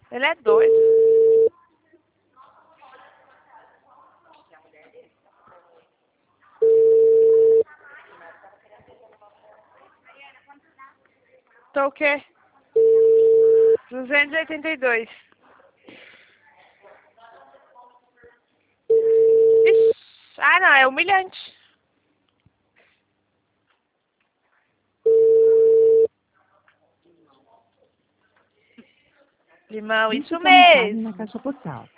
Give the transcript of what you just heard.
Ele é doido. Tô o quê? 282. Ixi. Ah, não, é humilhante. Limão, isso Digite a mensagem mesmo. na caixa postal.